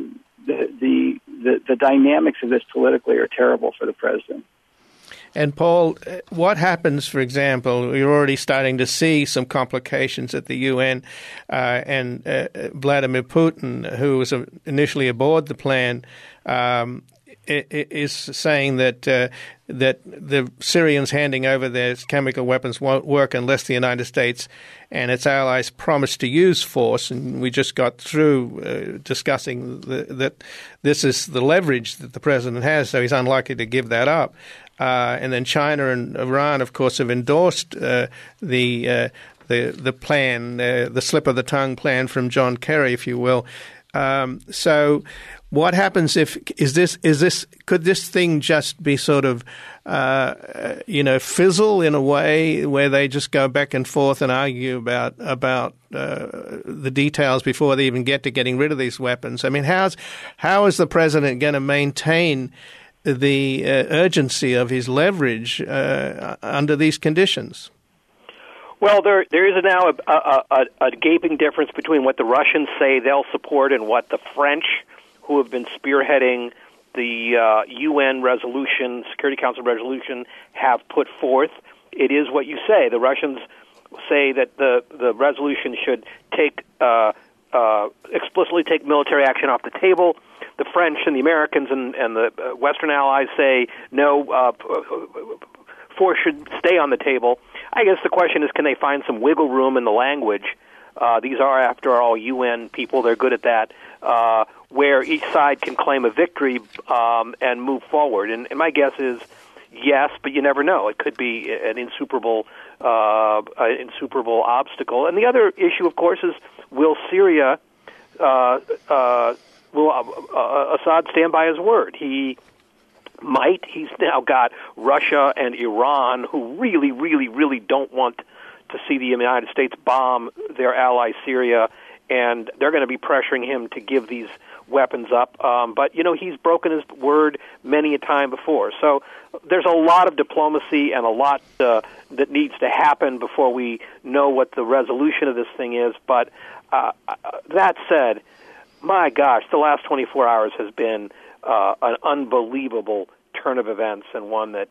the dynamics of this politically are terrible for the president. And Paul, what happens, for example, you're already starting to see some complications at the UN, and Vladimir Putin, who was initially aboard the plan, is saying that the Syrians handing over their chemical weapons won't work unless the United States and its allies promise to use force. And we just got through discussing that this is the leverage that the president has, so he's unlikely to give that up. And then China and Iran, of course, have endorsed the plan, the slip of the tongue plan from John Kerry, if you will. So what happens could this thing just be sort of, fizzle in a way where they just go back and forth and argue about the details before they even get to getting rid of these weapons? I mean, how is the president going to maintain the urgency of his leverage under these conditions? Well, there is now a gaping difference between what the Russians say they'll support and what the French, who have been spearheading the UN resolution, Security Council resolution, have put forth. It is what you say. The Russians say that the resolution should explicitly take military action off the table. The French and the Americans and the Western allies say no, force should stay on the table. I guess the question is, can they find some wiggle room in the language? These are, after all, UN people. They're good at that, where each side can claim a victory and move forward. And my guess is yes, but you never know. It could be an insuperable obstacle. And the other issue, of course, is will Syria, will Assad stand by his word? He's now got Russia and Iran, who really, really, really don't want to see the United States bomb their ally Syria, and they're going to be pressuring him to give these weapons up. But, he's broken his word many a time before. So there's a lot of diplomacy and a lot that needs to happen before we know what the resolution of this thing is. But that said, my gosh, the last 24 hours has been an unbelievable turn of events, and one that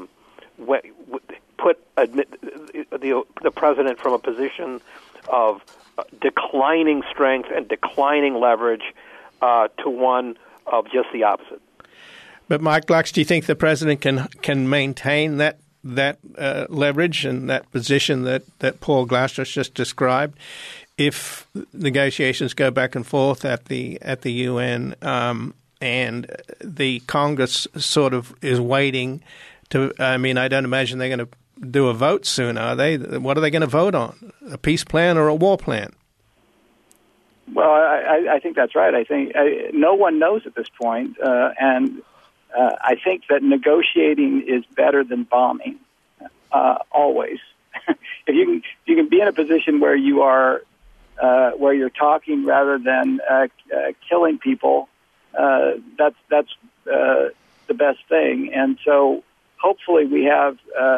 put the president from a position of declining strength and declining leverage to one of just the opposite. But Mike Lux, do you think the president can maintain that leverage and that position that Paul Glastos just described if negotiations go back and forth at the UN? And the Congress sort of is waiting to, I don't imagine they're going to do a vote soon, are they? What are they going to vote on? A peace plan or a war plan? Well, I think that's right. I think no one knows at this point. And I think that negotiating is better than bombing, always. If you can be in a position where you are, where you're talking rather than killing people, that's the best thing. And so hopefully we have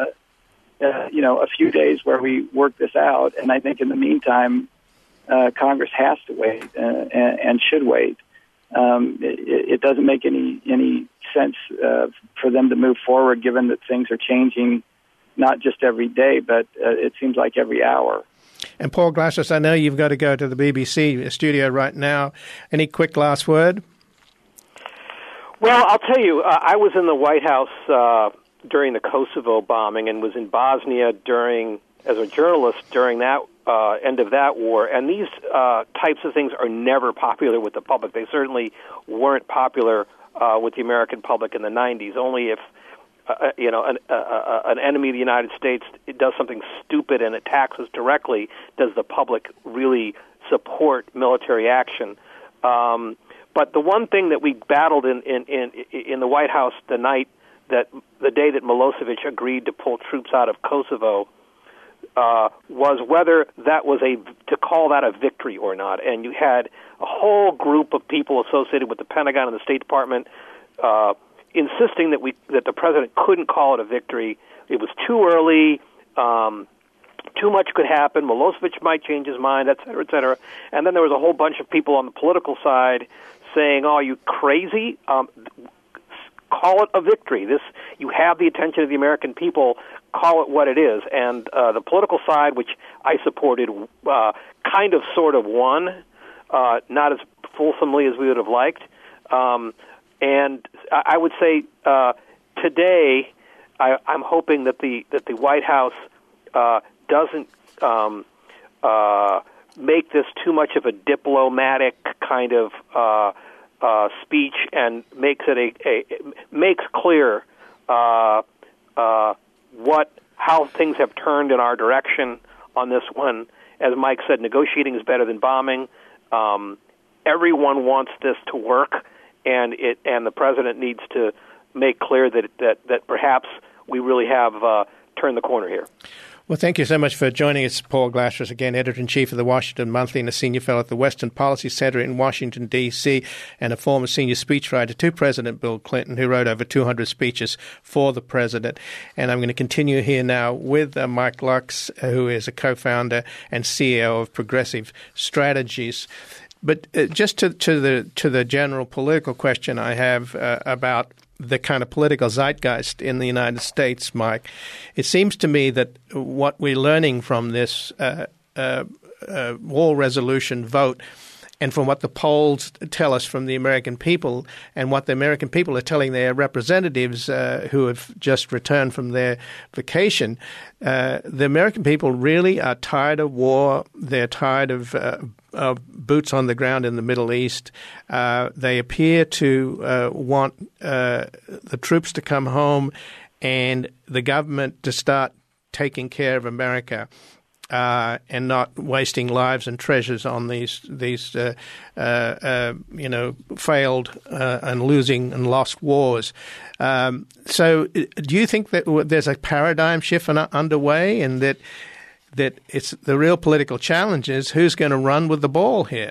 a few days where we work this out. And I think in the meantime, Congress has to wait and should wait. It doesn't make any sense for them to move forward, given that things are changing not just every day, but it seems like every hour. And Paul Glastos, I know you've got to go to the BBC studio right now. Any quick last word? Well, I'll tell you, I was in the White House during the Kosovo bombing and was in Bosnia as a journalist during that end of that war. And these types of things are never popular with the public. They certainly weren't popular with the American public in the 90s. Only if an enemy of the United States does something stupid and attacks us directly does the public really support military action. But the one thing that we battled in the White House the day that Milosevic agreed to pull troops out of Kosovo was whether that was to call that a victory or not. And you had a whole group of people associated with the Pentagon and the State Department insisting that the president couldn't call it a victory. It was too early. Too much could happen. Milosevic might change his mind, et cetera, et cetera. And then there was a whole bunch of people on the political side saying, "Oh, are you crazy? Call it a victory. You have the attention of the American people. Call it what it is." And the political side, which I supported, kind of sort of won, not as fulsomely as we would have liked. And I would say today, I'm hoping that the White House doesn't make this too much of a diplomatic kind of speech and makes clear how things have turned in our direction on this one. As Mike said, negotiating is better than bombing. everyone wants this to work, and the president needs to make clear that perhaps we really have turned the corner here. Well, thank you so much for joining us, Paul Glasser, again, Editor-in-Chief of the Washington Monthly and a Senior Fellow at the Western Policy Center in Washington, D.C., and a former senior speechwriter to President Bill Clinton, who wrote over 200 speeches for the president. And I'm going to continue here now with Mike Lux, who is a co-founder and CEO of Progressive Strategies. But just to the general political question I have about the kind of political zeitgeist in the United States, Mike, it seems to me that what we're learning from this war resolution vote, and from what the polls tell us from the American people, and what the American people are telling their representatives who have just returned from their vacation, the American people really are tired of war. They're tired of boots on the ground in the Middle East. They appear to want the troops to come home and the government to start taking care of America. And not wasting lives and treasures on these failed and losing and lost wars. So, do you think that there's a paradigm shift underway, and that it's the real political challenge is who's going to run with the ball here?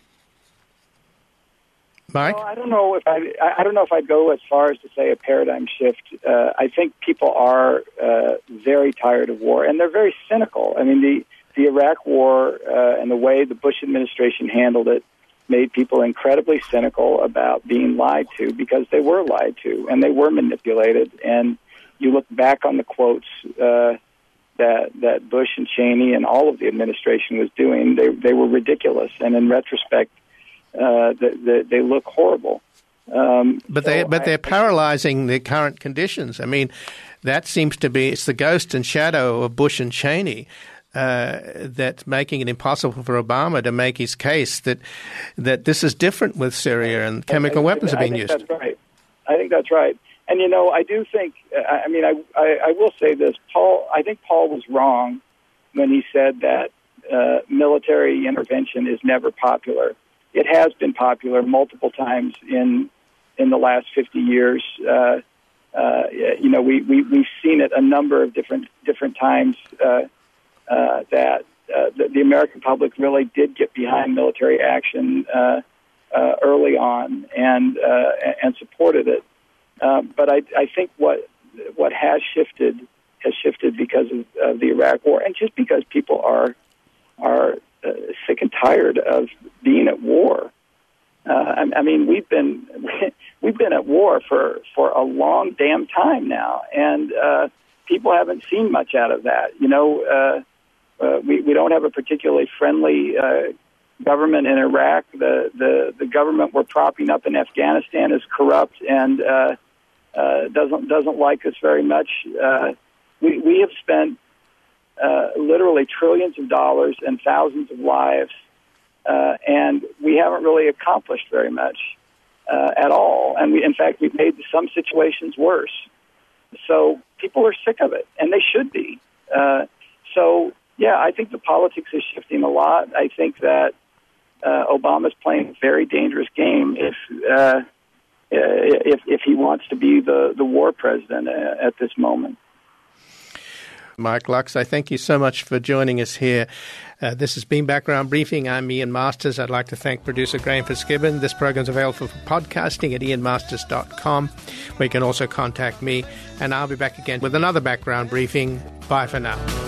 Mike? Well, I don't know if I'd go as far as to say a paradigm shift. I think people are very tired of war, and they're very cynical. I mean, the Iraq War and the way the Bush administration handled it made people incredibly cynical about being lied to, because they were lied to and they were manipulated. And you look back on the quotes that Bush and Cheney and all of the administration was doing, they were ridiculous, and in retrospect, they look horrible. But they're paralyzing the current conditions. I mean, that seems to be, it's the ghost and shadow of Bush and Cheney that's making it impossible for Obama to make his case that this is different with Syria and chemical weapons are being used. That's right. I think that's right. And, I do think, I will say this, I think Paul was wrong when he said that military intervention is never popular. It has been popular multiple times in the last 50 years. We've seen it a number of different times that the American public really did get behind military action early on and supported it. But I think what has shifted because of the Iraq War, and just because people are sick and tired of being at war. I mean, we've been at war for a long damn time now, and people haven't seen much out of that. We don't have a particularly friendly government in Iraq. The government we're propping up in Afghanistan is corrupt and doesn't like us very much. We have spent literally trillions of dollars and thousands of lives, and we haven't really accomplished very much at all. And in fact, we've made some situations worse. So people are sick of it, and they should be. I think the politics is shifting a lot. I think that Obama's playing a very dangerous game if he wants to be the war president at this moment. Mike Lux, I thank you so much for joining us here. This has been Background Briefing. I'm Ian Masters. I'd like to thank producer Graham Fitzgibbon. This program is available for podcasting at ianmasters.com, where you can also contact me. And I'll be back again with another Background Briefing. Bye for now.